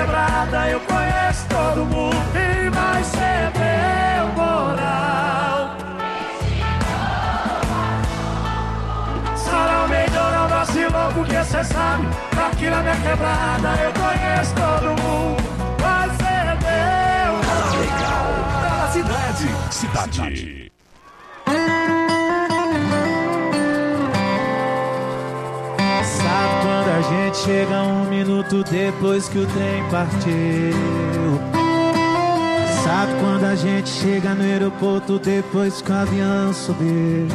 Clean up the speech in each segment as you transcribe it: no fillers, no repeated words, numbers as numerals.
quebrada eu conheço todo mundo e vai ser meu moral. Sarau melhor não vacilou porque cê sabe, aqui na minha quebrada eu conheço todo mundo, vai ser meu moral. Legal, da cidade. Sabe quando a gente chega 1 minuto depois que o trem partiu? Sabe quando a gente chega no aeroporto depois que o avião subiu?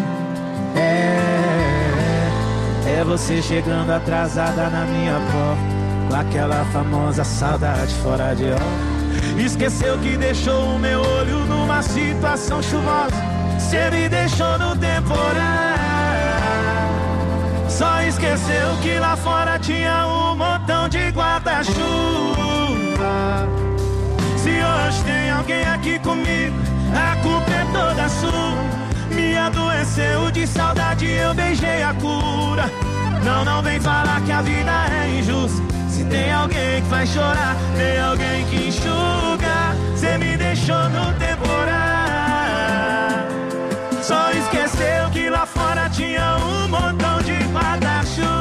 É você chegando atrasada na minha porta, com aquela famosa saudade fora de hora. Esqueceu que deixou o meu olho numa situação chuvosa, cê me deixou no temporal. Só esqueceu que lá fora tinha um montão de guarda-chuva. Se hoje tem alguém aqui comigo, a culpa é toda sua. Me adoeceu de saudade, eu beijei a cura. Não vem falar que a vida é injusta. Se tem alguém que faz chorar, tem alguém que enxuga. Cê me deixou no temporal. Só esqueceu que lá fora tinha um montão de guarda-chuva.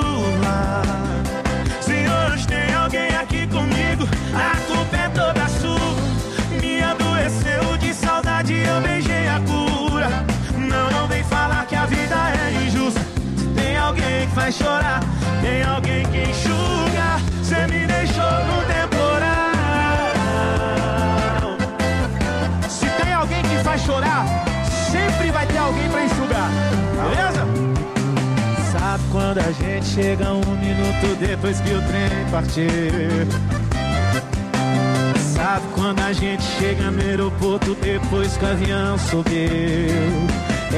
Se hoje tem alguém aqui comigo, a culpa é toda sua. Me adoeceu de saudade, eu beijei a cura. Não vem falar que a vida é injusta. Se tem alguém que faz chorar, tem alguém que enxuga. Cê me deixou no temporal. Se tem alguém que faz chorar, sempre vai ter alguém pra enxugar, beleza? Sabe quando a gente chega 1 minuto depois que o trem partiu? Sabe quando a gente chega no aeroporto depois que o avião subiu?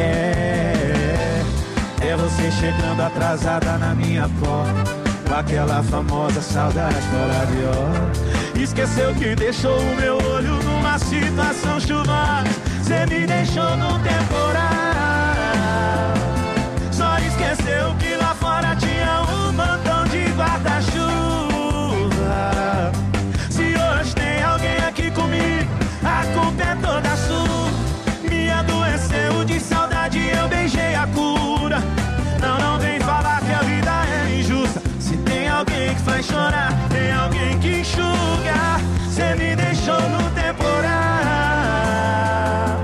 É você chegando atrasada na minha porta, com aquela famosa saudade fora de hora. Esqueceu que deixou o meu olho numa situação chuvosa, cê me deixou no temporal. Só esqueceu que lá fora tinha um montão de guarda-chuva. Se hoje tem alguém aqui comigo, a culpa é toda sua. Me adoeceu de saudade, eu beijei a cura. Não vem falar que a vida é injusta. Se tem alguém que faz chorar, tem alguém que enxuga. Cê me deixou no temporal.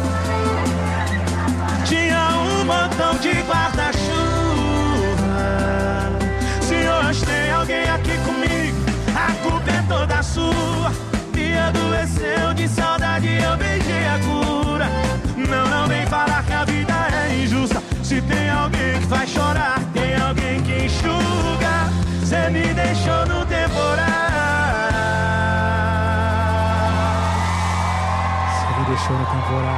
Tinha um montão de guarda-chuva. Se hoje tem alguém aqui comigo, a culpa é toda sua. Me adoeceu de saudade, eu beijei a cura. Não vem falar que a vida é injusta. Se tem alguém que faz chorar, tem alguém que enxuga. Cê me deixou no temporal. Cê me deixou no temporal.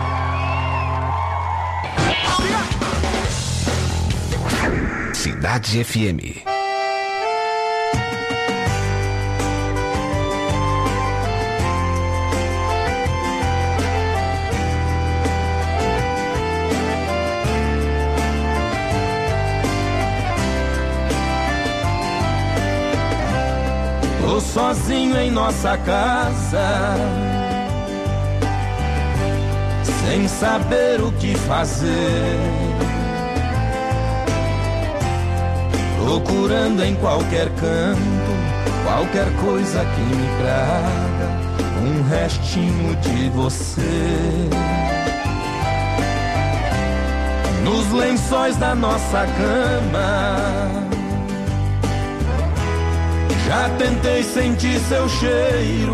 Cidade FM. Tô sozinho em nossa casa, sem saber o que fazer, procurando em qualquer canto, qualquer coisa que me traga um restinho de você. Nos lençóis da nossa cama, já tentei sentir seu cheiro,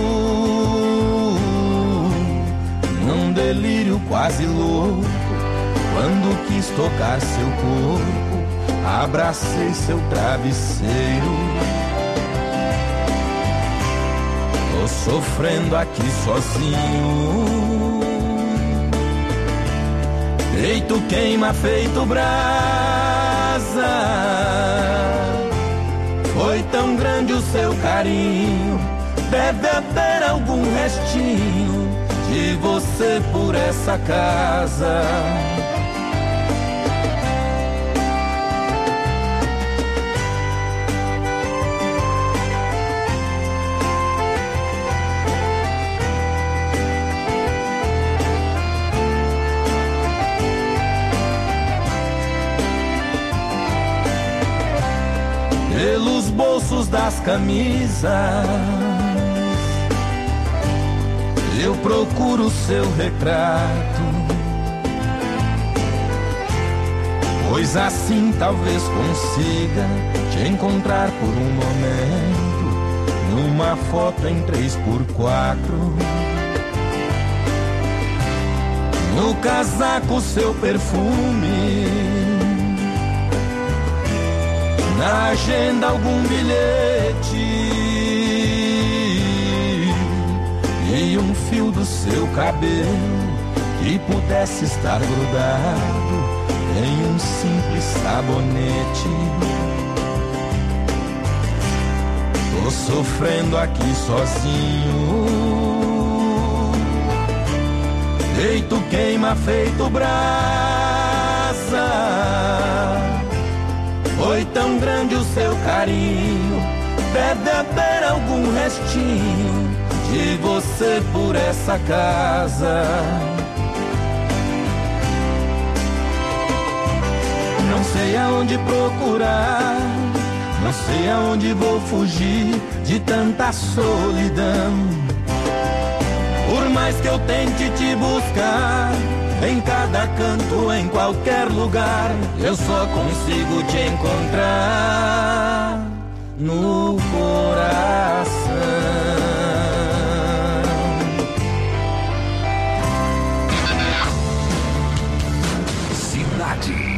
num delírio quase louco. Quando quis tocar seu corpo, abracei seu travesseiro. Tô sofrendo aqui sozinho, peito queima feito brasa. Foi tão grande o seu carinho, deve haver algum restinho de você por essa casa. bolsos das camisas eu procuro seu retrato, pois assim talvez consiga te encontrar por um momento numa foto em 3x4. No casaco seu perfume, na agenda algum bilhete e um fio do seu cabelo que pudesse estar grudado em um simples sabonete. Tô sofrendo aqui sozinho, feito queima, feito brasa. Foi tão grande o seu carinho, deve haver algum restinho de você por essa casa. Não sei aonde procurar, não sei aonde vou fugir de tanta solidão. Por mais que eu tente te buscar, em cada canto, em qualquer lugar, eu só consigo te encontrar no coração. Cidade.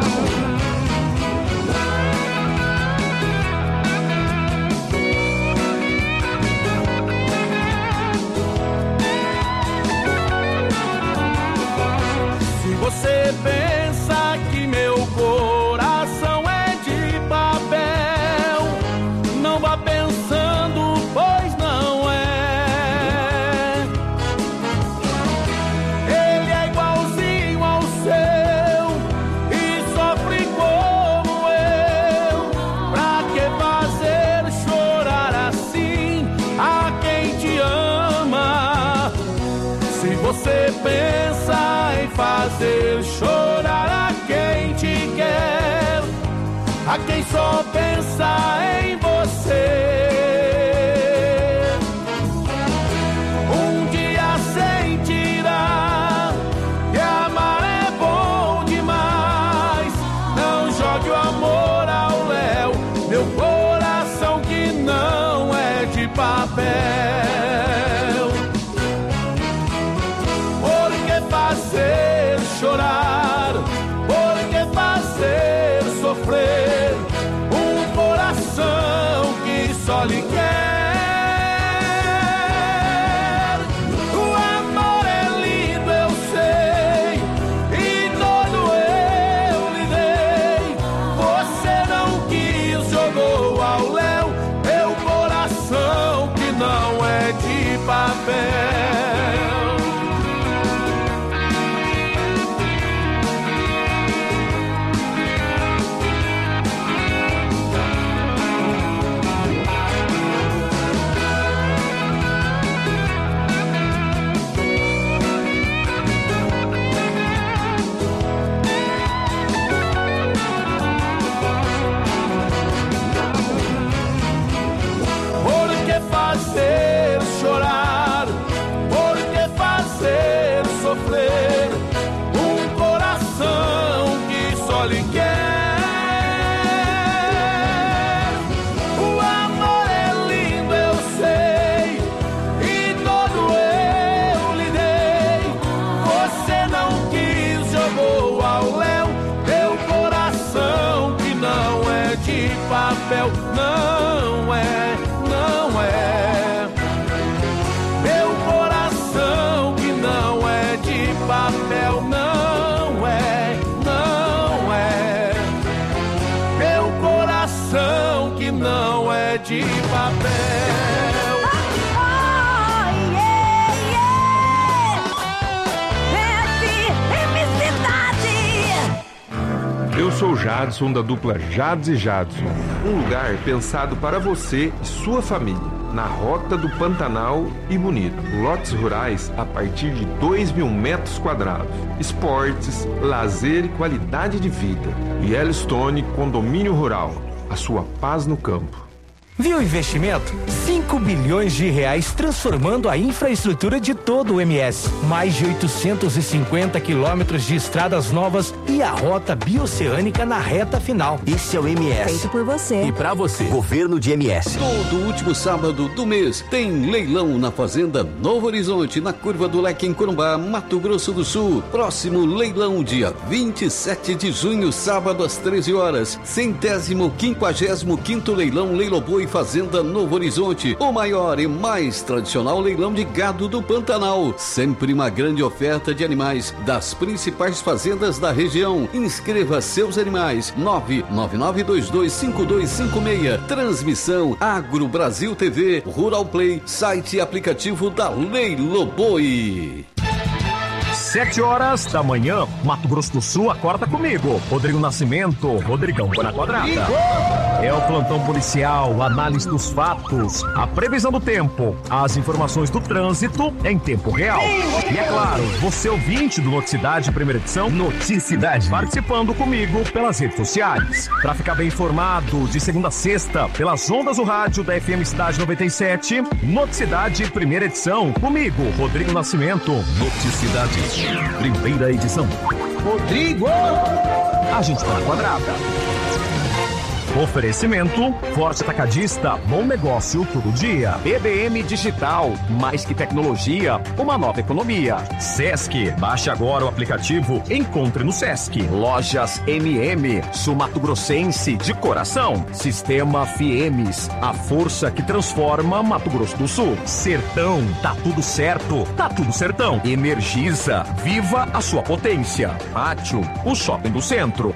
Você pensa que meu coração é de papel? Não vá pensando, pois não é. Ele é igualzinho ao seu e sofre como eu. Pra que fazer chorar assim a quem te ama? Se você pensa em fazer chorar a quem te quer, a quem só pensa em você, um dia sentirá que amar é bom demais. Não jogue o amor ao léu, meu coração que não é de papel. Fazer chorar, por que fazer sofrer um coração que só lhe quer? O amor é lindo, eu sei, e todo eu lhe dei. Você não quis, jogou ao léu meu coração que não é de papel. Fazer chorar, por que fazer sofrer um coração que só lhe quer? O amor é lindo, eu sei, e todo eu lhe dei. Você não quis, jogou ao léu meu coração que não é de papel. Não é, não é. Papel não é, não é. Meu coração que não é de papel. Oh, yeah, yeah. Eu sou Jadson, da dupla Jads e Jadson. Um lugar pensado para você e sua família. Na Rota do Pantanal e Bonito. Lotes rurais a partir de 2.000 metros quadrados. Esportes, lazer e qualidade de vida. Yellowstone Condomínio Rural. A sua paz no campo. Viu o investimento? 5 bilhões de reais transformando a infraestrutura de todo o MS. Mais de 850 quilômetros de estradas novas e a rota bioceânica na reta final. Esse é o MS. Feito por você. E pra você. Governo de MS. Todo último sábado do mês tem leilão na Fazenda Novo Horizonte, na Curva do Leque, em Corumbá, Mato Grosso do Sul. Próximo leilão, dia 27 de junho, sábado às 13 horas. 155º leilão Leiloboi Fazenda Novo Horizonte, o maior e mais tradicional leilão de gado do Pantanal. Sempre uma grande oferta de animais das principais fazendas da região. Inscreva seus animais. 999225256. Transmissão Agro Brasil TV, Rural Play, site e aplicativo da Leiloboi. 7 horas da manhã, Mato Grosso do Sul, acorda comigo. Rodrigo Nascimento, Rodrigão na quadrada. É o plantão policial, análise dos fatos, a previsão do tempo, as informações do trânsito em tempo real. E é claro, você ouvinte do Noticidade, primeira edição, Noticidade, participando comigo pelas redes sociais. Para ficar bem informado, de segunda a sexta, pelas ondas do rádio da FM Cidade 97, Noticidade, primeira edição, comigo, Rodrigo Nascimento. Noticidade, primeira edição. Rodrigo! A gente tá na quadrada. Oferecimento, Forte Atacadista, bom negócio todo dia. BBM Digital, mais que tecnologia, uma nova economia. Sesc, baixe agora o aplicativo, encontre no Sesc. Lojas MM, Sul Mato Grossense de coração. Sistema Fiemes, a força que transforma Mato Grosso do Sul. Sertão, tá tudo certo, tá tudo sertão. Energisa, viva a sua potência. Pátio, o shopping do centro.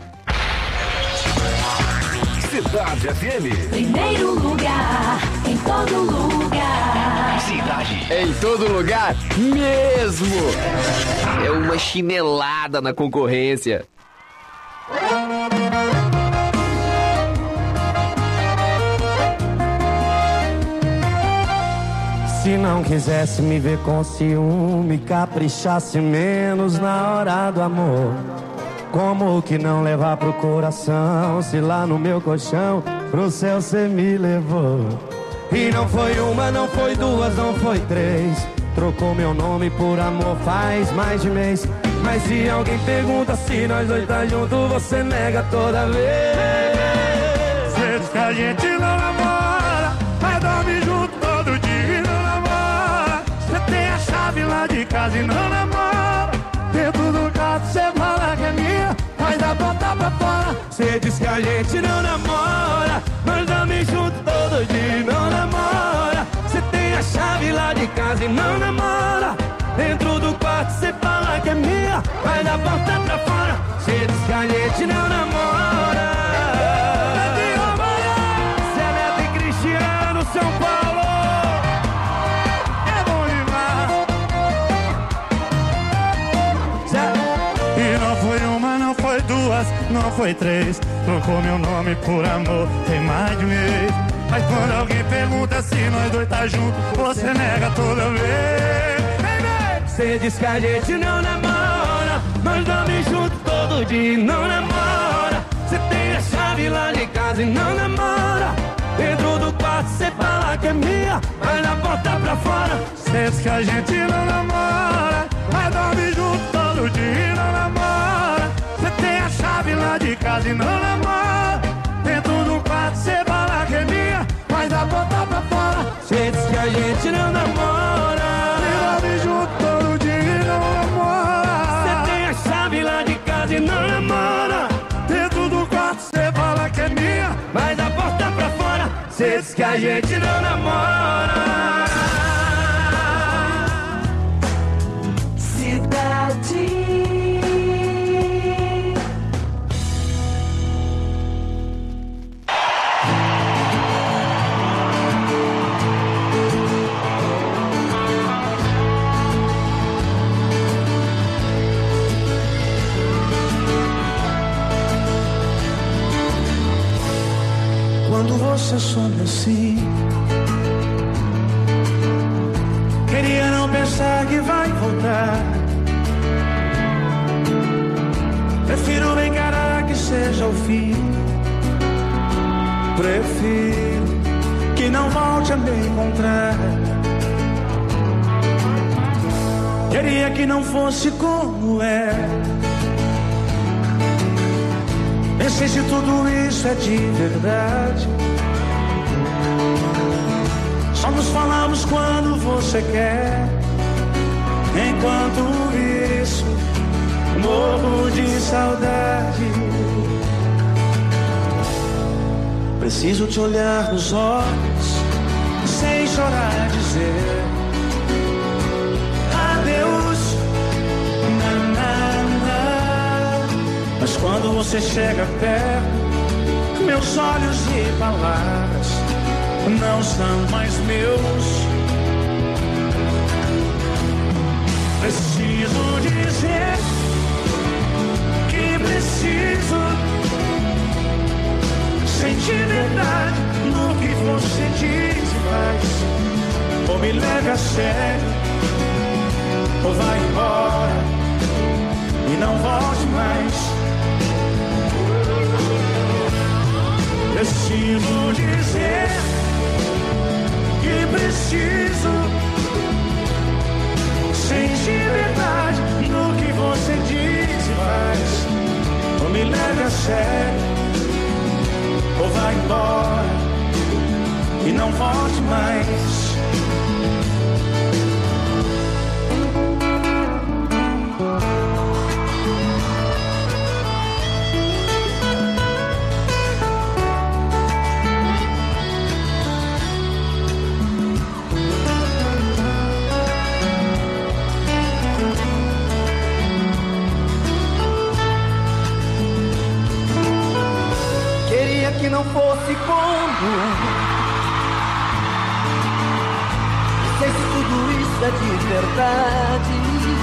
Cidade FM. Primeiro lugar, em todo lugar. Cidade. Em todo lugar, mesmo. É uma chinelada na concorrência. Se não quisesse me ver com ciúme, caprichasse menos na hora do amor. Como que não levar pro coração, se lá no meu colchão pro céu cê me levou? E não foi uma, não foi duas, não foi três. Trocou meu nome por amor faz mais de mês. Mas se alguém pergunta se nós dois tá junto, você nega toda vez. Cê diz que a gente não namora, mas dorme junto todo dia e não namora. Cê tem a chave lá de casa e não namora. Dentro do quarto cê fala que é minha, mas a porta pra fora. Cê diz que a gente não namora, nós dorme junto todo dia e não namora. Cê tem a chave lá de casa e não namora. Dentro do quarto cê fala que é minha, mas a porta pra fora. Cê diz que a gente não namora. Cê é Neto e Cristiano, São Paulo. Não foi três, trocou meu nome por amor, tem mais de mês. Mas quando alguém pergunta se nós dois tá junto, você nega toda vez. Cê diz que a gente não namora, nós dorme junto todo dia e não namora. Cê tem a chave lá de casa e não namora. Dentro do quarto cê fala que é minha, mas na porta pra fora. Cê diz que a gente não namora, mas dorme junto todo dia e não namora. Cê tem a chave lá de casa e não namora. Dentro do quarto cê fala que é minha, mas a porta pra fora. Cê diz que a gente não namora, cê dorme junto todo dia e não namora. Cê tem a chave lá de casa e não namora. Dentro do quarto cê fala que é minha, mas a porta pra fora. Cê diz que a gente não namora. Cidade. Quando você some assim, queria não pensar que vai voltar. Prefiro encarar que seja o fim. Prefiro volte a me encontrar. Queria que não fosse como é. Pensei se tudo isso é de verdade. Só nos falamos quando você quer. Enquanto isso, morro de saudade. Preciso te olhar nos olhos, sem chorar, dizer adeus, na, na, na. Mas quando você chega perto, meus olhos e palavras não são mais meus. Preciso dizer que preciso sentir verdade no que você diz e faz. Ou me leve a sério, ou vai embora e não volte mais. Preciso dizer que preciso sentir verdade no que você diz e faz. Ou me leve a sério, ou vai embora e não volte mais. Que não fosse como sei se tudo isso é de verdade.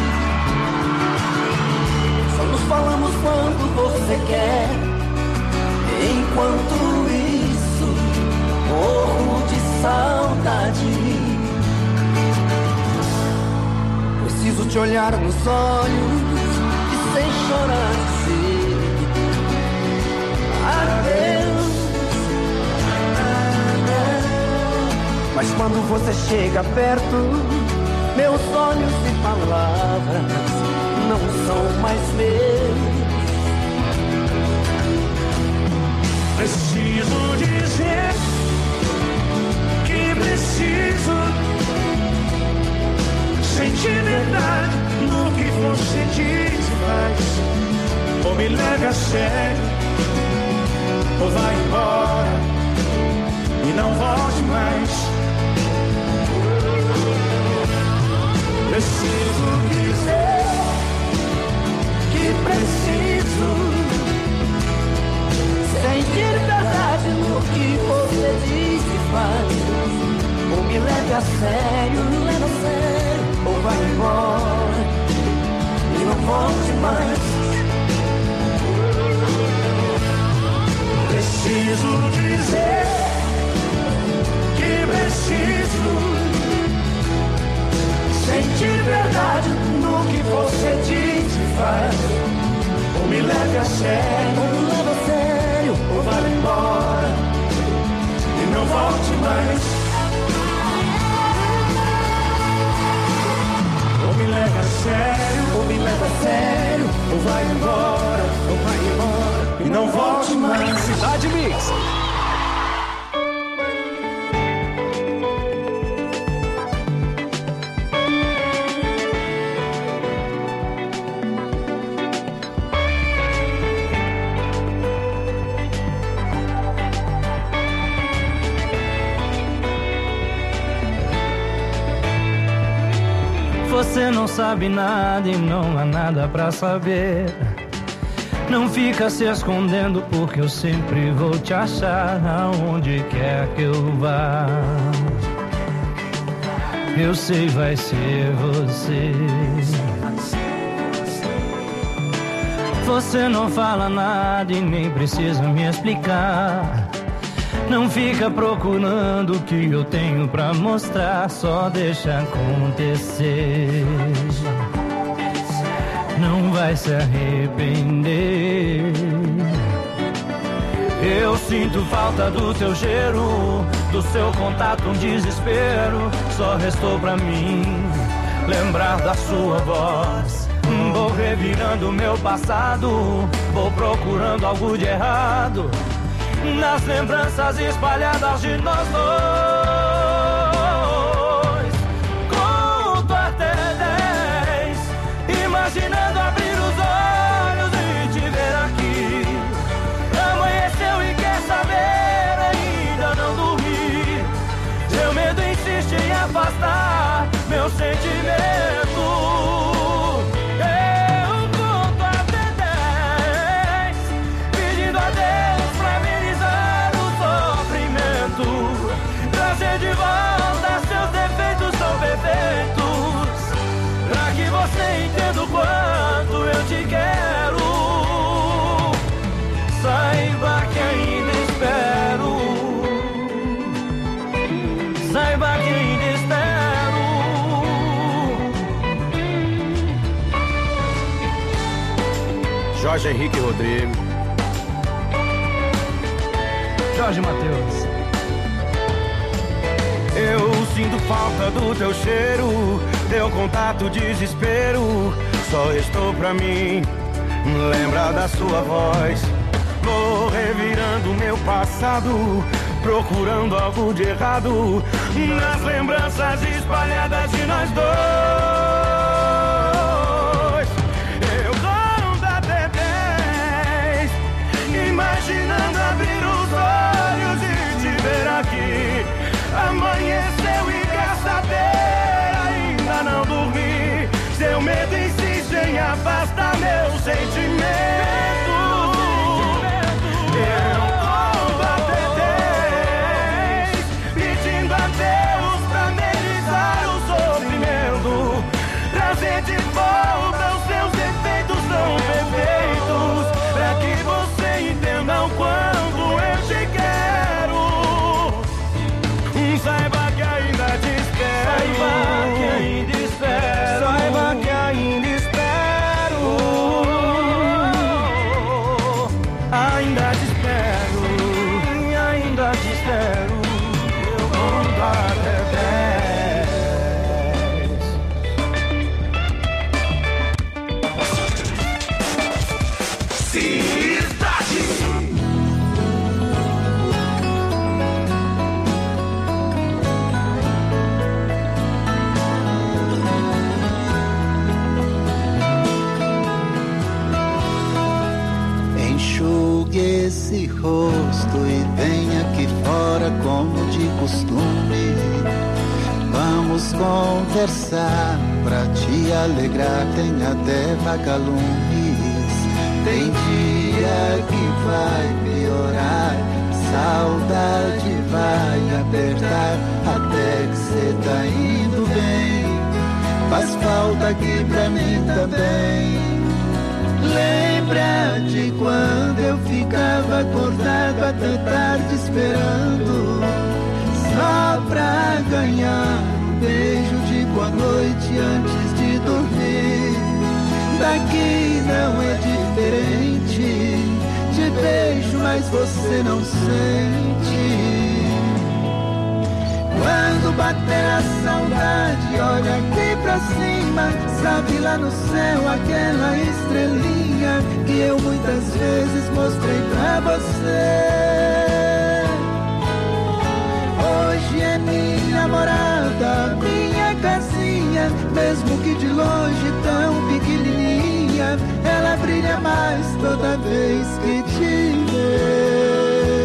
Só nos falamos quando você quer. Enquanto isso, morro de saudade. Preciso te olhar nos olhos e sem chorar dizer adeus. Mas quando você chega perto, meus olhos e palavras não são mais meus. Preciso dizer que preciso sentir verdade no que você diz e faz. Ou me leve a sério, ou vai embora e não volte mais. Preciso dizer que preciso sentir verdade no que você diz e faz. Ou me leve a sério, ou vai embora e não volte mais. Preciso dizer que preciso sentir verdade no que você diz e faz. Ou me leve a sério, ou vai embora e não volte mais. Ou me leve a sério, ou vai embora e não volte mais. Cidade Mix. Você não sabe nada e não há nada pra saber. Não fica se escondendo porque eu sempre vou te achar aonde quer que eu vá. Eu sei vai ser você. Você não fala nada e nem precisa me explicar. Não fica procurando o que eu tenho pra mostrar, só deixa acontecer. Não vai se arrepender. Eu sinto falta do teu cheiro, do seu contato um desespero. Só restou pra mim lembrar da sua voz. Vou revirando meu passado, vou procurando algo de errado nas lembranças espalhadas de nós dois. Conto até 10, imaginando abrir os olhos e te ver aqui. Amanheceu e quer saber, ainda não dormi. Seu medo insiste em afastar meu sentimento. Eu conto até 10, pedindo a Deus pra amenizar o sofrimento, trazer de volta seus defeitos tão perfeitos, pra que você entenda o quanto eu te quero. Saiba que ainda espero, saiba que ainda espero. Jorge Henrique Rodrigo, Jorge Mateus. Eu sinto falta do teu cheiro, teu contato, desespero. Só restou pra mim lembrar da sua voz. Vou revirando meu passado, procurando algo de errado nas lembranças espalhadas de nós dois. Eu conto até 10, imaginando abrir os olhos e te ver aqui. Amanheceu e quer saber, ainda não dormi. Seu medo insiste em afastar meu sentimento. Eu conto até 10, pedindo a Deus pra amenizar o sofrimento, trazer de volta os seus defeitos tão perfeitos, pra que você entenda o quanto eu te quero. Saiba que ainda te espero, saiba que ainda espero, saiba que ainda espero, ainda te espero, ainda te espero. Eu conto até 10. Cidade. Enxugue esse rosto e venha aqui fora como de costume. Vamos conversar pra te alegrar, tem até vagalumes. Tem dia que vai piorar, saudade vai apertar, até que cê tá indo bem. Faz falta aqui pra mim também. Lembra de quando eu ficava acordado até tarde esperando, só pra ganhar um beijo de boa noite antes de dormir. Daqui não é diferente, te beijo mas você não sente. Quando bater a saudade, olha aqui pra cima, sabe lá no céu aquela estrelinha que eu muitas vezes mostrei pra você. Hoje é minha morada, minha casinha, mesmo que de longe tão pequenininha, ela brilha mais toda vez que te vê.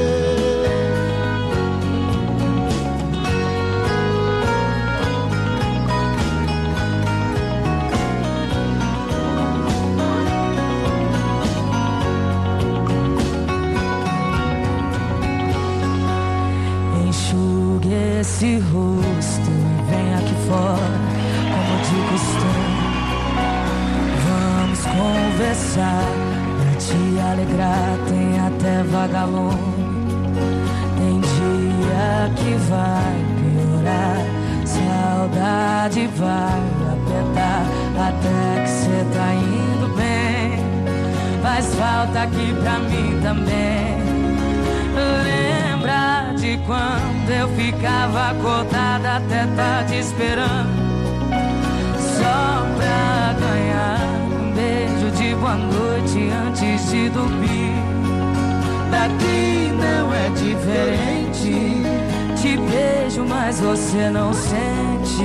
Esse rosto e vem aqui fora, como de costume. Vamos conversar, pra te alegrar, tem até vagalume. Tem dia que vai piorar, saudade vai apertar, até que cê tá indo bem. Faz falta aqui pra mim também. Lembra de de quando eu ficava acordada até tarde esperando, só pra ganhar um beijo de boa noite antes de dormir. Daqui não é diferente, te beijo mas você não sente.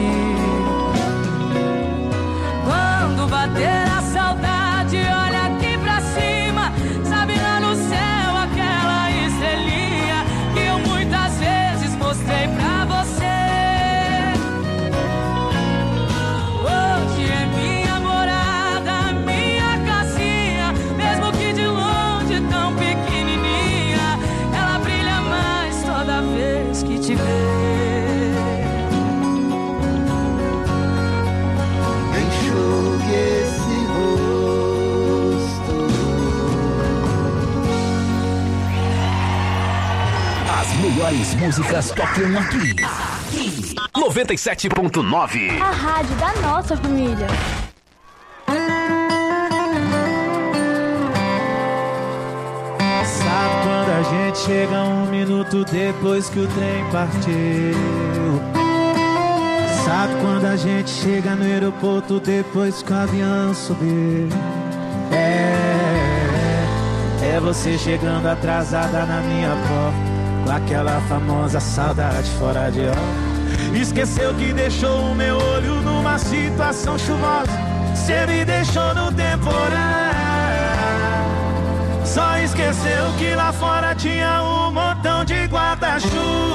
Quando bater a saudade, olha aqui pra cima, sabe lá no céu aquela estrelinha que eu muitas vezes mostrei pra você. Hoje é minha morada, minha casinha, mesmo que de longe tão pequenininha, ela brilha mais toda vez que te vê. Enxugue esse rosto. As melhores músicas tocam aqui. 97.9. A rádio da nossa família. Sabe quando a gente chega 1 minuto depois que o trem partiu? Sabe quando a gente chega no aeroporto depois que o avião subiu? É você chegando atrasada na minha porta, com aquela famosa saudade fora de hora. Esqueceu que deixou o meu olho numa situação chuvosa, cê me deixou no temporal. Só esqueceu que lá fora tinha um montão de guarda-chuva.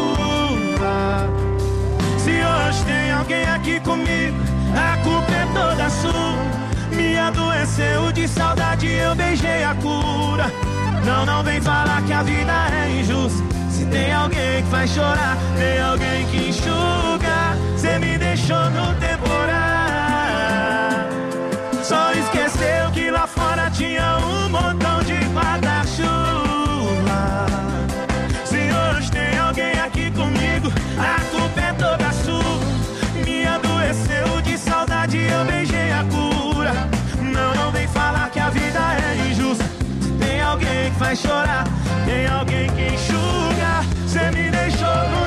Se hoje tem alguém aqui comigo, a culpa é toda sua. Me adoeceu de saudade, eu beijei a cura. Não vem falar que a vida é injusta. Se tem alguém que faz chorar, tem alguém que enxuga. Cê me deixou no temporal. Só esqueceu que lá fora tinha um montão de guarda-chuva. Se hoje tem alguém aqui comigo, a culpa é toda sua. Me adoeceu de saudade, eu beijei a cura. Não vem falar que a vida é injusta. Se tem alguém que faz chorar, tem alguém que enxuga. Cê me deixou no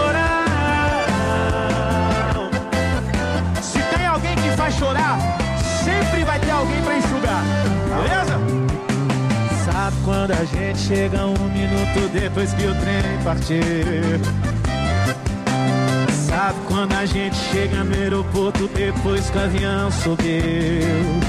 temporal. Se tem alguém que faz chorar, sempre vai ter alguém pra enxugar, beleza? Sabe quando a gente chega 1 minuto depois que o trem partiu? Sabe quando a gente chega no aeroporto depois que o avião subiu?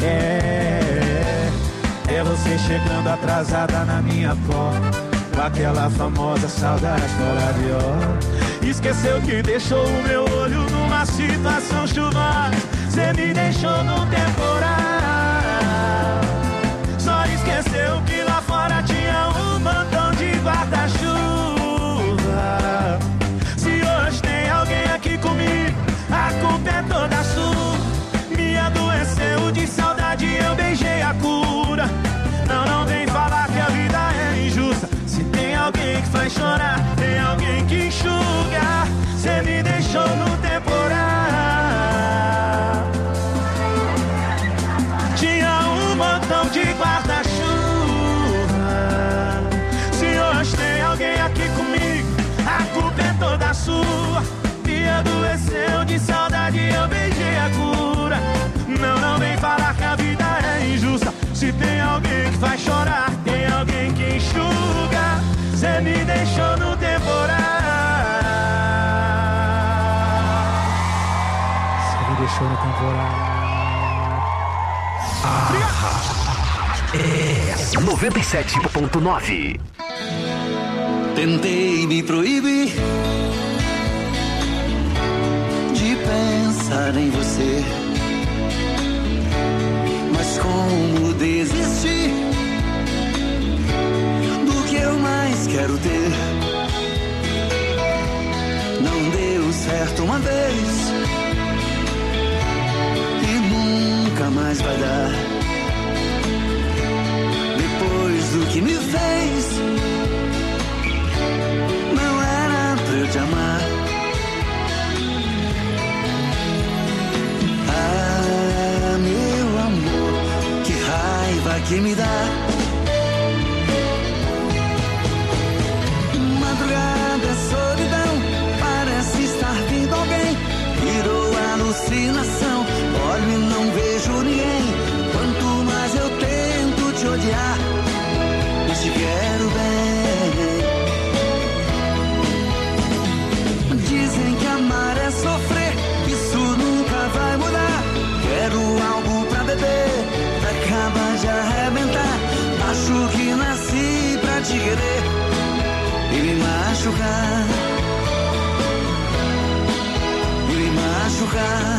É você chegando atrasada na minha porta, com aquela famosa saudade fora de hora. Esqueceu que deixou o meu olho numa situação chuvosa, cê me deixou no temporal. Só esqueceu que lá fora tinha um montão de guarda-chuva. Se hoje tem alguém aqui comigo, a culpa é toda sua. Me adoeceu de saudade, eu beijei a cura. Não vem falar que a vida é injusta. Se tem alguém que faz chorar, tem alguém que enxuga. Cê me deixou no temporal. Tinha um montão de guarda-chuva. Se hoje tem alguém aqui comigo, a culpa é toda sua. Me adoeceu de saudade, eu beijei a cura. Não vem falar que a vida é injusta. Se tem alguém que faz chorar, tem alguém que enxuga. Cê me deixou no temporal. Cê me deixou no temporal. É 97.9. Tentei me proibir de pensar em você, mas como desistir do que eu mais quero ter? Não deu certo uma vez e nunca mais vai dar. Depois do que me fez, não era pra eu te amar. Ah, meu amor, que raiva que me dá. Madrugadas machucar, me machucar.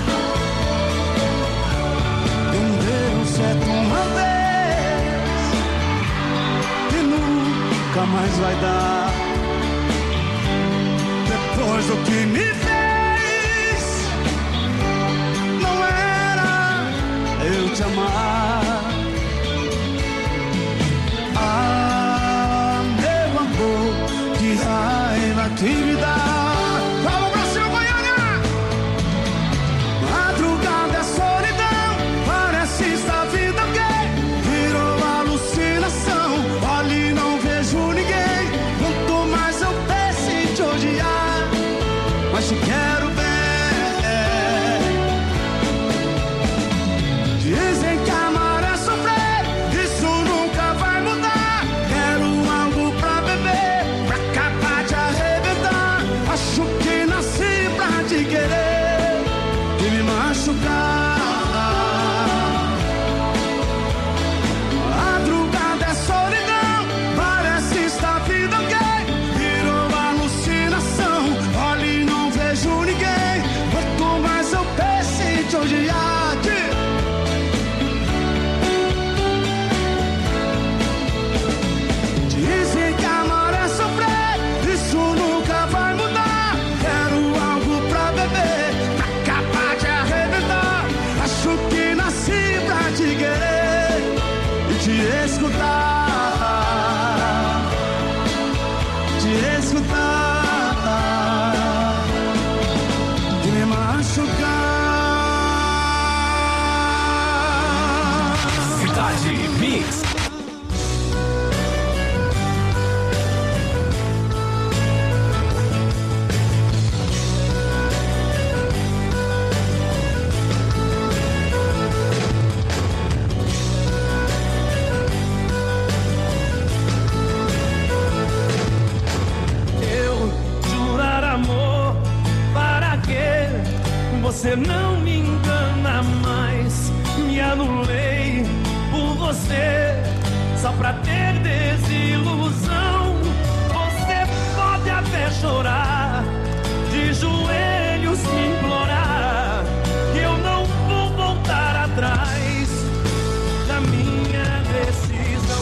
Não deu certo uma vez e nunca mais vai dar. Depois do que me fez, não era eu te amar. Ah, meu amor, que raiva que me dá. Vamos pra cima, Goiânia! Madrugada é solidão, parece estar vindo alguém. Virou alucinação, ali não vejo ninguém. Quanto mais eu penso em te odiar, mas te quero bem. Dizem que amar é sofrer, isso nunca vai mudar. Quero algo pra beber, pra acabar de arrebentar. Acho que nasci pra te querer e me machucar. Madrugada é solidão, parece estar vindo alguém. Virou alucinação, olha e não vejo ninguém. Quanto mais eu penso em te odiar, dizem que amar é sofrer, isso nunca vai mudar. Quero algo pra beber, pra acabar de arrebentar. Acho que nasci pra te querer e te escutar. Te escutar e me machucar. Cidade Mix. Eu jurar amor, para quê? Você não me engana mais. Me anulei por você, só pra ter desilusão. Você pode até chorar, de joelhos me implorar, que eu não vou voltar atrás da minha decisão.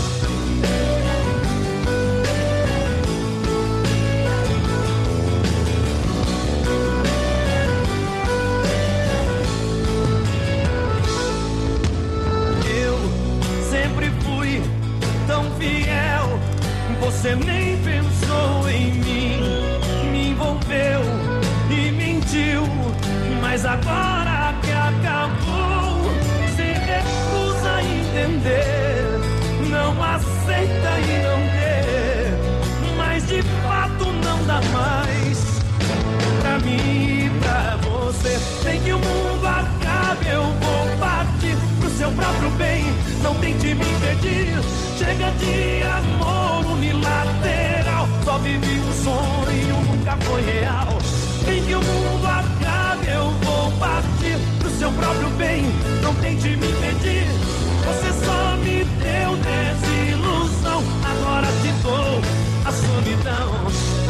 Eu sempre fui tão fiel, você nem pensou em mim. Me envolveu e mentiu, mas agora que acabou, se recusa a entender, não aceita e não quer, mas de fato não dá mais pra mim e pra você. Tem que o mundo acabe, eu vou partir pro seu próprio bem, não tente me impedir. Chega de amor unilateral, só vivi um sonho, nunca foi real. Tem que o mundo acabe, eu vou partir pro seu próprio bem, não tente me impedir. Você só me deu desilusão, agora te dou a solidão.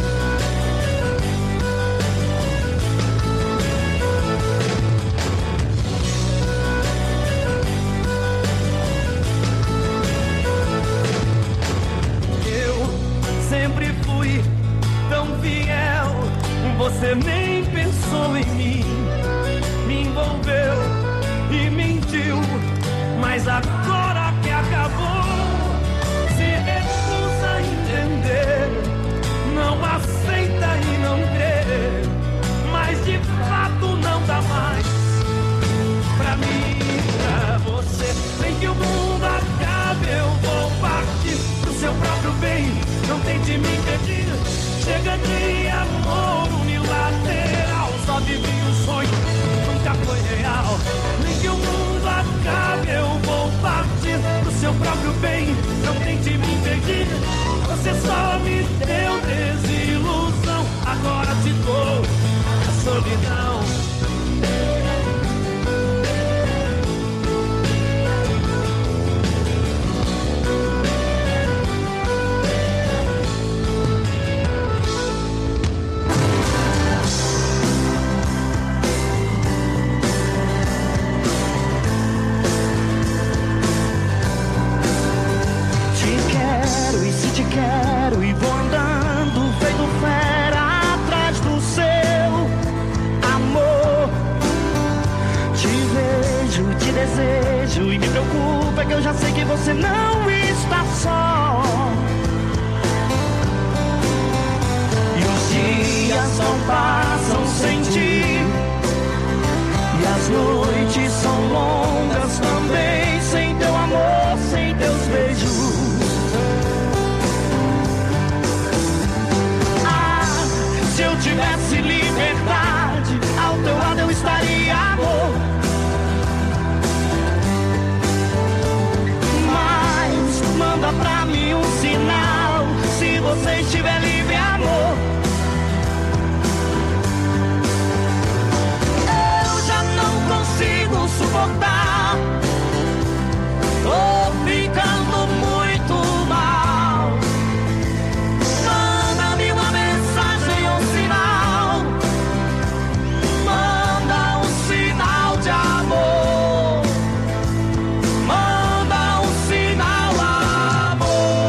Sempre fui tão fiel, você nem pensou em mim. Me envolveu e mentiu, mas agora que acabou, se recusa a entender, não aceita e não crê, mas de fato não dá mais pra mim e pra você. Tem que o mundo acabe, eu vou partir pro seu próprio bem, não tente me impedir. Chega de amor unilateral, só vivi um sonho, nunca foi real. Nem que o mundo acabe, eu vou partir pro seu próprio bem, não tente me impedir. Você só me deu desilusão, agora te dou a solidão. eu já sei que você não está só. E os dias não passam sem ti, e as noites são longas também, sem teu amor, sem teus beijos. Se eu tivesse liberdade, ao teu lado eu estaria, amor. Mas manda pra mim um sinal, se você estiver livre, amor. Eu já não consigo suportar, tô ficando muito mal. Manda-me uma mensagem, um sinal. Manda um sinal de amor. Manda um sinal, amor.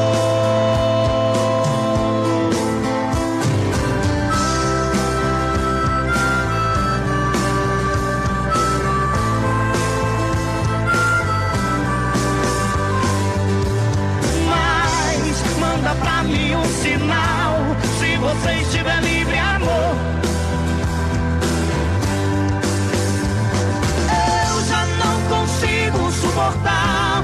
Mas manda pra mim um sinal, se você estiver livre, amor. Eu já não consigo suportar,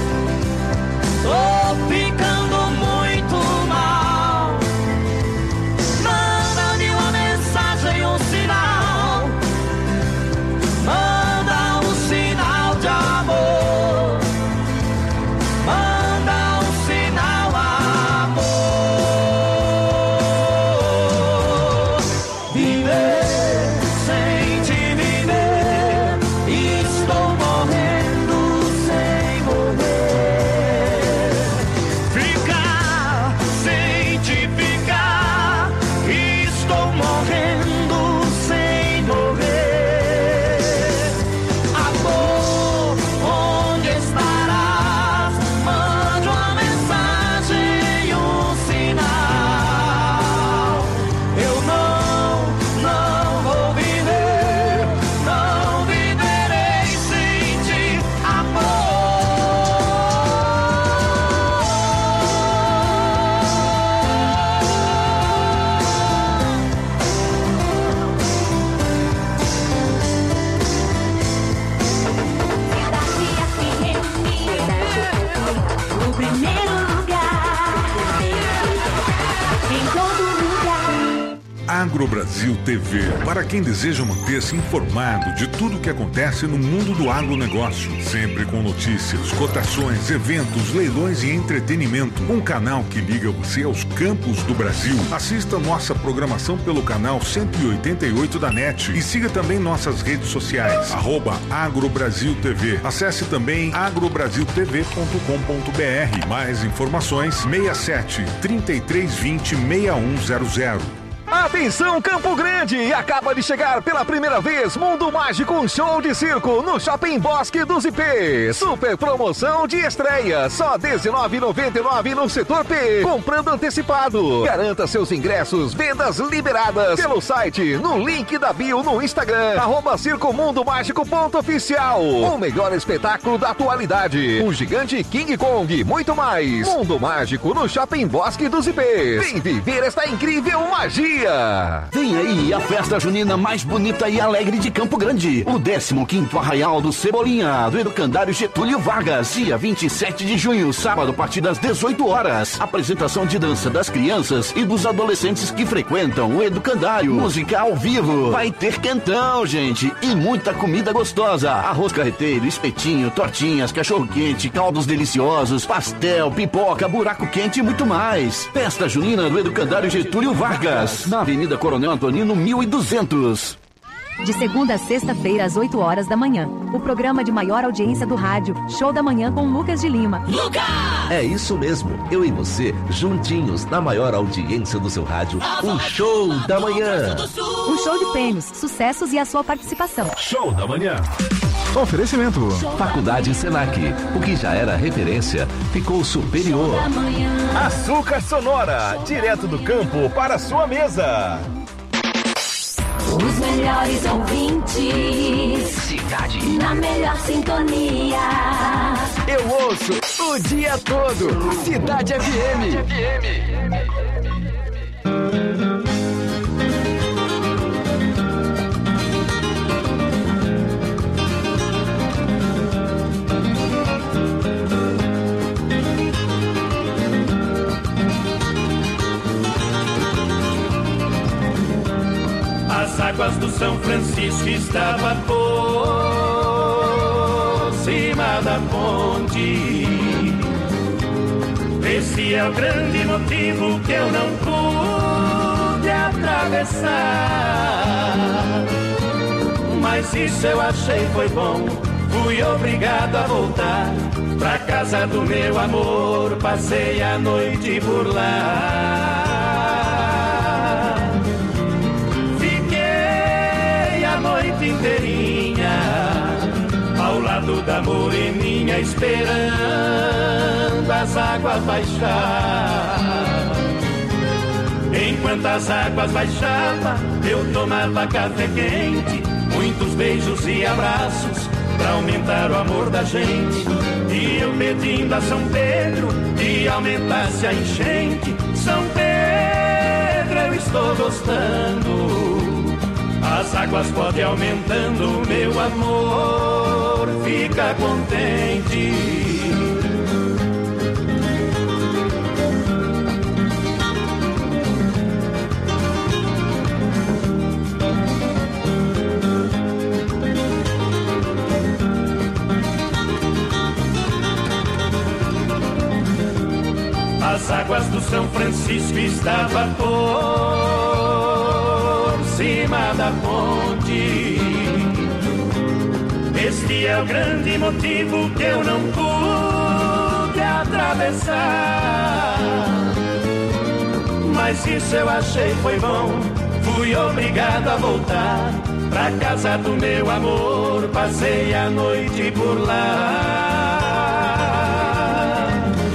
tô ficando muito mal. Manda-me uma mensagem, um sinal. Manda um sinal de amor. Manda um sinal, amor. Viver sem te viver, estou morrendo sem morrer. Ficar sem te ficar, estou morrendo sem morrer. Amor, onde estarás? Mande uma mensagem, um sinal. Eu não vou viver, não viverei sem ti, amor. O primeiro lugar, em todo lugar. Agrobrasil TV, para quem deseja manter-se informado de tudo o que acontece no mundo do agronegócio, sempre com notícias, cotações, eventos, leilões e entretenimento. Um canal que liga você aos campos do Brasil. Assista nossa programação pelo canal 188 da NET e siga também nossas redes sociais, @Agrobrasil TV. Acesse também agrobrasiltv.com.br. Mais informações 67 3320 6100. Atenção, Campo Grande! Acaba de chegar pela primeira vez Mundo Mágico, um show de circo no Shopping Bosque dos IPs. Super promoção de estreia, só R$19,99 no setor P. Comprando antecipado. Garanta seus ingressos, vendas liberadas pelo site, no link da bio no Instagram, @circomundomágico.oficial. O melhor espetáculo da atualidade. O gigante King Kong, muito mais. Mundo Mágico no Shopping Bosque dos IPs. Vem viver esta incrível magia. Vem aí a festa junina mais bonita e alegre de Campo Grande. O 15º Arraial do Cebolinha, do Educandário Getúlio Vargas. Dia 27 de junho, sábado, a partir das 18 horas. Apresentação de dança das crianças e dos adolescentes que frequentam o Educandário. Música ao vivo. Vai ter quentão, gente. E muita comida gostosa. Arroz carreteiro, espetinho, tortinhas, cachorro-quente, caldos deliciosos, pastel, pipoca, buraco quente e muito mais. Festa junina do Educandário Getúlio Vargas, na Avenida Coronel Antonino 1200. De segunda a sexta-feira, às 8 horas da manhã. O programa de maior audiência do rádio, Show da Manhã com Lucas de Lima. Lucas! É isso mesmo. Eu e você, juntinhos, na maior audiência do seu rádio, o Show da Manhã. Um show de prêmios, sucessos e a sua participação. Show da Manhã. Oferecimento. Faculdade Senac. O que já era referência ficou superior. Açúcar Sonora, direto do campo para a sua mesa. Os melhores ouvintes. Cidade. Na melhor sintonia. Eu ouço o dia todo. Cidade FM. As águas do São Francisco estavam por cima da ponte. Esse é o grande motivo que eu não pude atravessar. Mas isso eu achei foi bom. Fui obrigado a voltar pra casa do meu amor. Passei a noite por lá. Inteirinha ao lado da moreninha, esperando as águas baixar. Enquanto as águas baixavam, eu tomava café quente, muitos beijos e abraços pra aumentar o amor da gente. E eu pedindo a São Pedro que aumentasse a enchente. São Pedro, eu estou gostando. As águas podem aumentando, meu amor, fica contente. As águas do São Francisco estavam por cima da ponte. Este é o grande motivo que eu não pude atravessar. Mas isso eu achei foi bom. Fui obrigado a voltar pra casa do meu amor. Passei a noite por lá.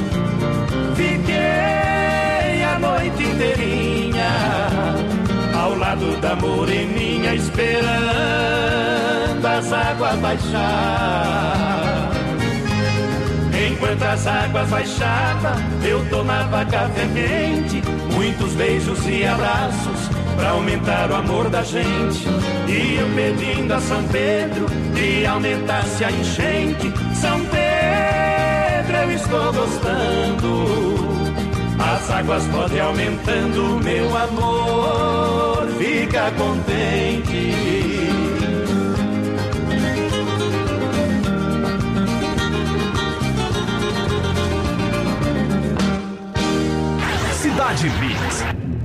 Fiquei a noite inteirinha ao lado da moreninha, esperando as águas baixar. Enquanto as águas baixavam, eu tomava café quente, muitos beijos e abraços pra aumentar o amor da gente. E eu pedindo a São Pedro que aumentasse a enchente. São Pedro, eu estou gostando. As águas podem aumentando, meu amor, fica contente. Cidade Mix.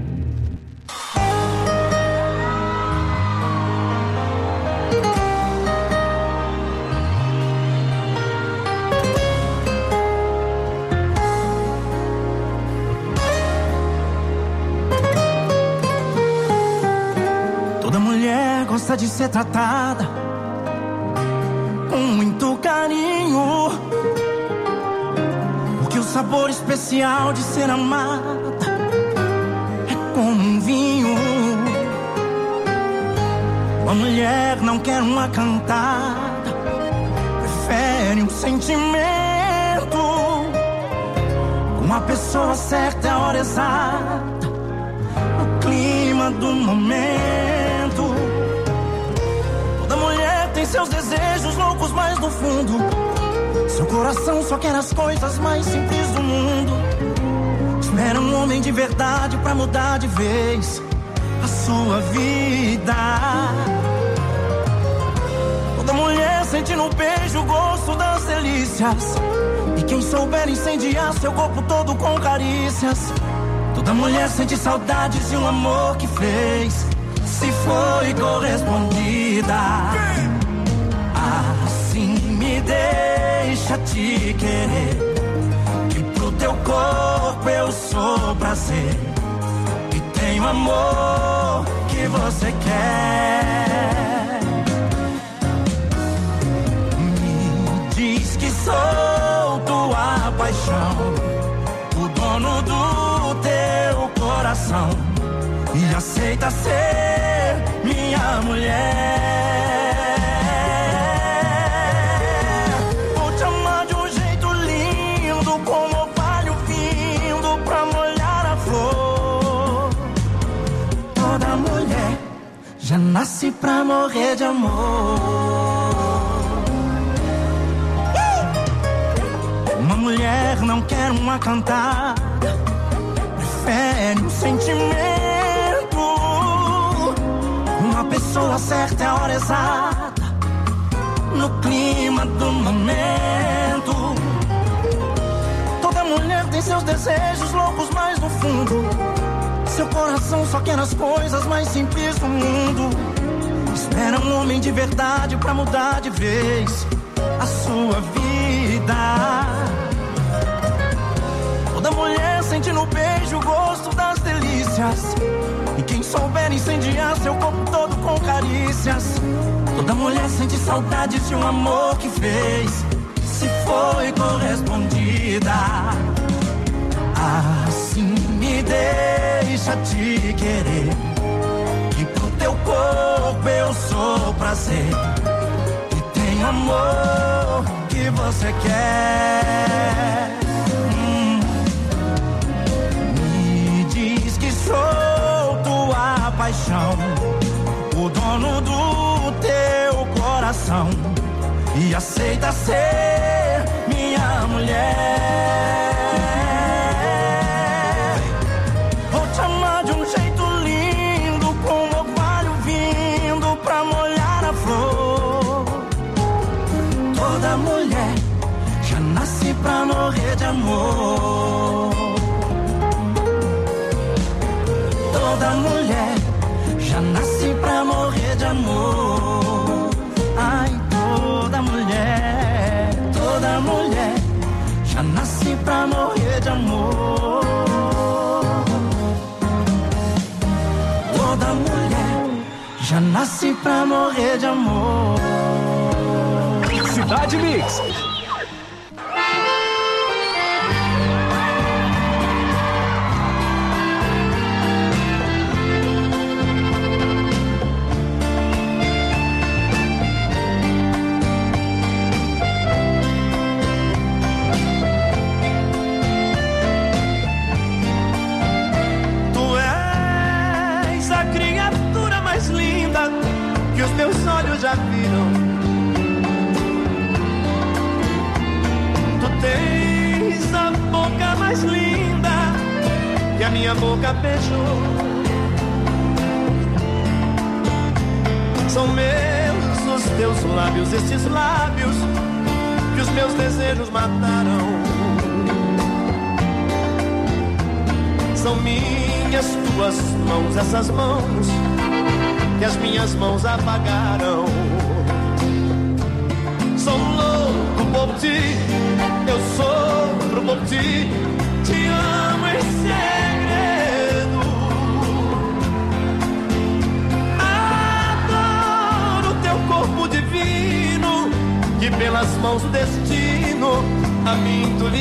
Gosta de ser tratada com muito carinho, porque o sabor especial de ser amada é como um vinho. Uma mulher não quer uma cantada, prefere um sentimento, com a pessoa certa, a hora exata, no clima do momento. Tem seus desejos loucos mais no fundo. Seu coração só quer as coisas mais simples do mundo. Espera um homem de verdade pra mudar de vez a sua vida. Toda mulher sente no beijo o gosto das delícias, e quem souber incendiar seu corpo todo com carícias. Toda mulher sente saudades de um amor que fez, se foi correspondida. Assim me deixa te querer, que pro teu corpo eu sou prazer, e tenho amor que você quer. Me diz que sou tua paixão, o dono do teu coração, e aceita ser minha mulher. Vou te amar de um jeito lindo, como orvalho vindo pra molhar a flor. Toda mulher já nasce pra morrer de amor. Uma mulher não quer uma cantada, prefere um sentimento. Uma pessoa certa é a hora exata, no clima do momento. Toda mulher tem seus desejos loucos mais no fundo. Seu coração só quer as coisas mais simples do mundo. Espera um homem de verdade pra mudar de vez a sua vida. Toda mulher sente no beijo o gosto das delícias, e quem souber incendiar seu corpo todo com carícias. Toda mulher sente saudades de um amor que fez, se foi correspondida. Assim me deixa te querer, que pro teu corpo eu sou prazer, e tem amor que você quer. Me diz que sou tua paixão, o dono do teu coração, e aceita ser minha mulher. Vou te amar de um jeito lindo, com o orvalho vindo pra molhar a flor. Toda mulher já nasce pra morrer de amor. Toda mulher já nasce pra morrer de amor. Ai, toda mulher já nasce pra morrer de amor. Toda mulher já nasce pra morrer de amor. Cidade Mix. Os teus olhos já viram. Tu tens a boca mais linda que a minha boca beijou. São meus os teus lábios, estes lábios que os meus desejos mataram. São minhas tuas mãos, essas mãos que as minhas mãos apagaram. Sou louco por ti, eu sofro por ti, te amo em segredo. Adoro teu corpo divino, que pelas mãos do destino a mim tu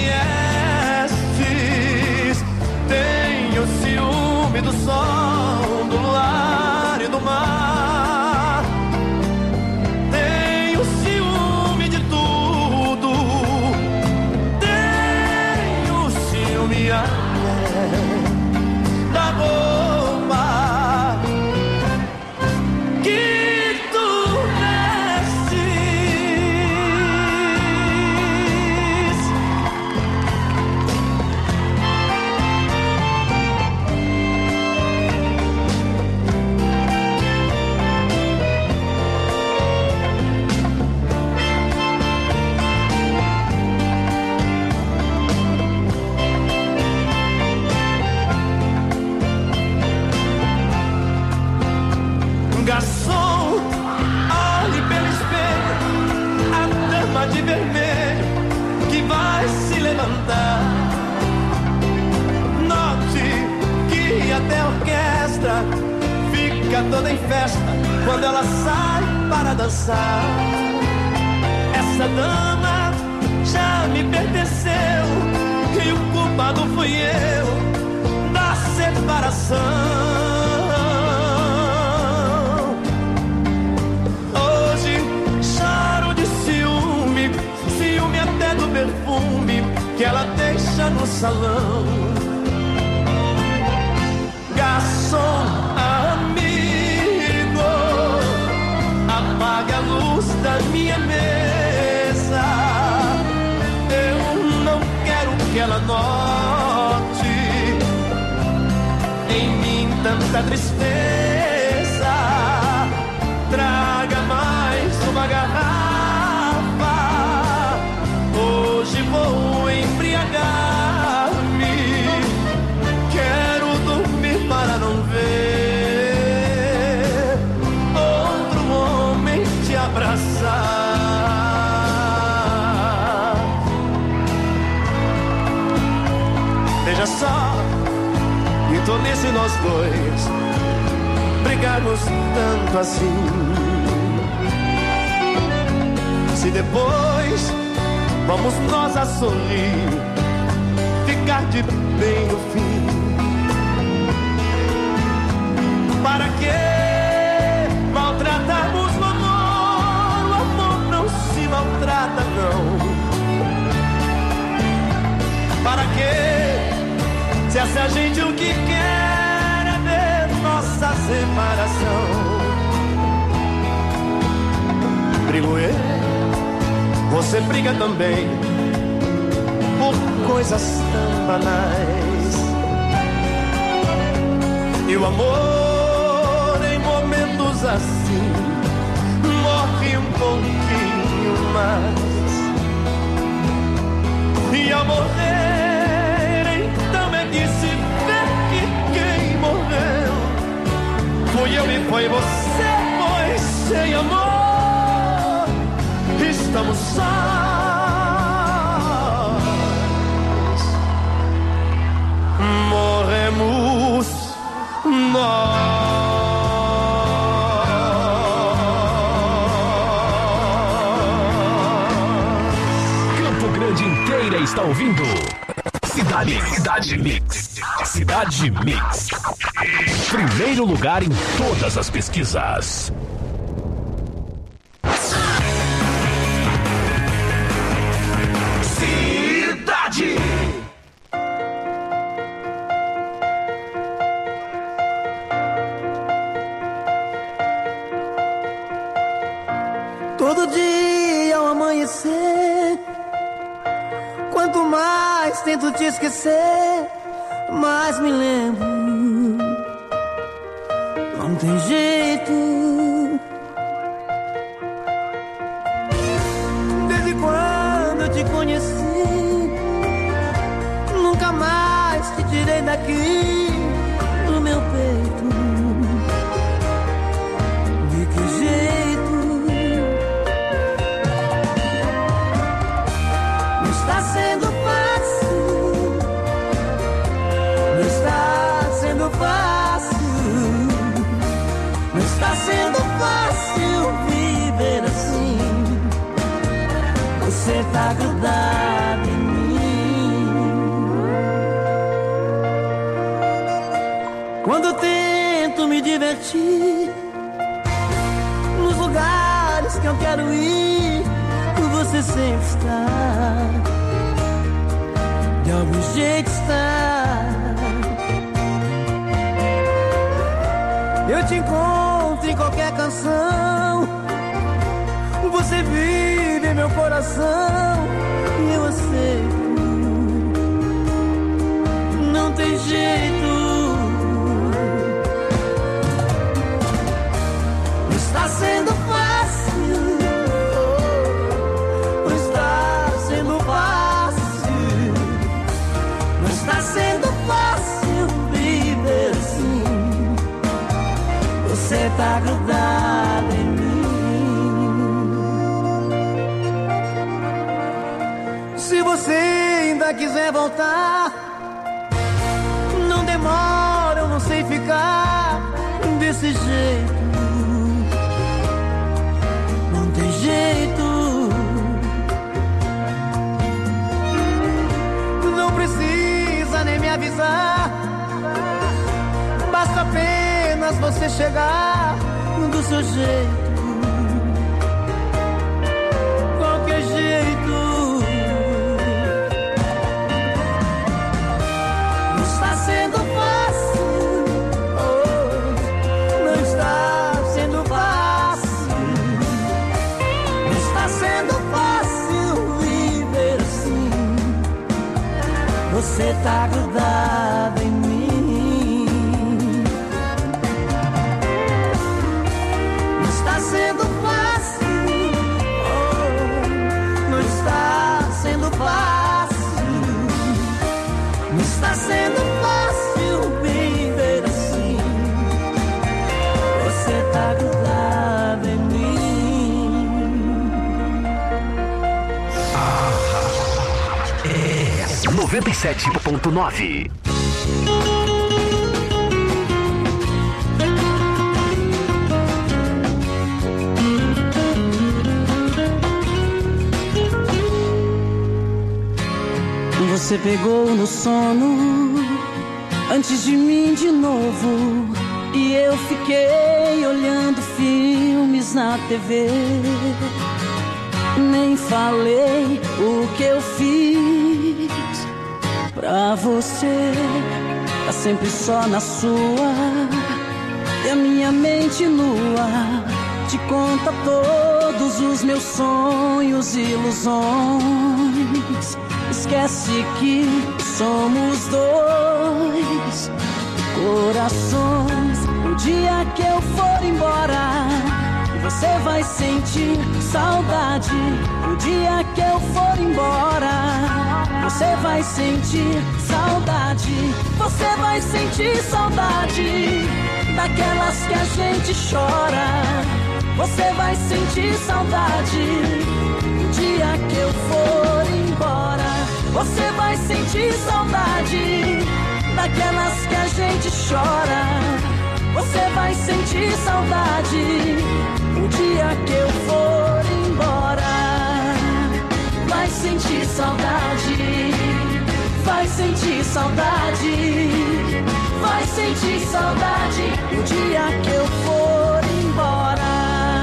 viestes. Tenho ciúme do sol, do luar e do mar. Tenho ciúme de tudo. Tenho ciúme da roupa que tu vestes. Garçom, olhe pelo espelho a dama de vermelho que vai se levantar. Note que até a orquestra fica toda em festa quando ela sai para dançar. Essa dama já me pertenceu e o culpado fui eu da separação. salão. Garçom, amigo, apague a luz da minha mesa. Eu não quero que ela note em mim tanta tristeza. Traga mais uma garrafa. Hoje vou embriagar-me. Quero dormir para não ver outro homem te abraçar. Veja só, que tolice nós dois brigarmos tanto assim. Se depois vamos nós a sorrir, ficar de bem no fim. Para que maltratarmos o amor? O amor não se maltrata, não. Para que, se essa gente o que quer é ver nossa separação? Brigo eu, você briga também, por coisas tão banais. E o amor, em momentos assim, morre um pouquinho mais. E ao morrer, então é que se vê que quem morreu fui eu e foi você, pois sem amor estamos sós, morremos nós. Campo Grande inteira está ouvindo Cidade Mix. Cidade Mix. Primeiro lugar em todas as pesquisas. Todo dia ao amanhecer, quanto mais tento te esquecer, mais me lembro. Não tem jeito. Desde quando eu te conheci, nunca mais te tirei daqui do meu peito. De que jeito? Não está sendo fácil. Não está sendo fácil. Não está sendo fácil viver assim. Você tá grudado em mim. Quando eu tento me divertir nos lugares que eu quero ir, você sempre está. De algum jeito está. Eu te encontro em qualquer canção. Você vive em meu coração e eu aceito. Não tem jeito. Não está sendo fácil. Não está sendo fácil. Não está sendo fácil viver assim. Você tá grudado em mim. Se você ainda quiser voltar, não demora, eu não sei ficar desse jeito. Não tem jeito. Não precisa nem me avisar. Basta apenas você chegar do seu jeito. Qualquer jeito. 97.9. Você pegou no sono antes de mim de novo, e eu fiquei olhando filmes na TV. Nem falei o que eu fiz pra você. Tá sempre só na sua, e a minha mente nua te conta todos os meus sonhos e ilusões. Esquece que somos dois corações. O dia que eu for embora, você vai sentir saudade. O dia que eu for embora, você vai sentir saudade. Você vai sentir saudade daquelas que a gente chora. Você vai sentir saudade o dia que eu for embora. Você vai sentir saudade daquelas que a gente chora. Você vai sentir saudade o dia que eu for embora. Vai sentir saudade, vai sentir saudade, vai sentir saudade o dia que eu for embora.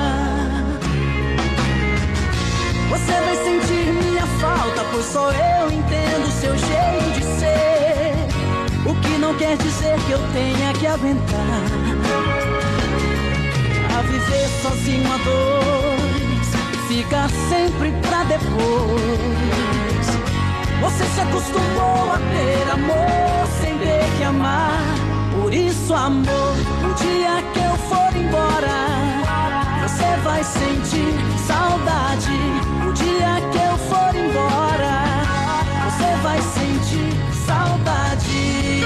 Você vai sentir minha falta, pois só eu entendo seu jeito de ser. O que não quer dizer que eu tenha que aguentar a viver sozinho a dois, ficar sempre pra depois. Você se acostumou a ter amor sem ter que amar. Por isso, amor, o dia que eu for embora, você vai sentir saudade. O dia que eu for embora, você vai sentir saudade.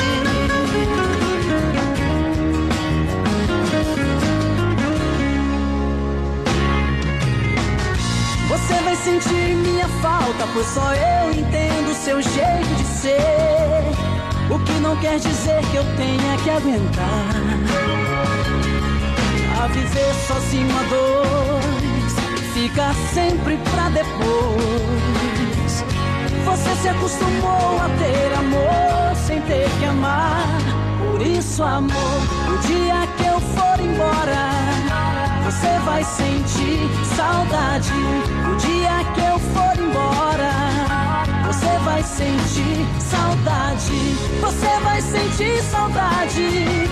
Você vai sentir minha falta, pois só eu entendo seu jeito de ser. O que não quer dizer que eu tenha que aguentar a viver sozinho a dois, ficar sempre pra depois. Você se acostumou a ter amor sem ter que amar. Por isso, amor, o dia que eu for embora, você vai sentir saudade. O dia que eu for embora, você vai sentir saudade. Você vai sentir saudade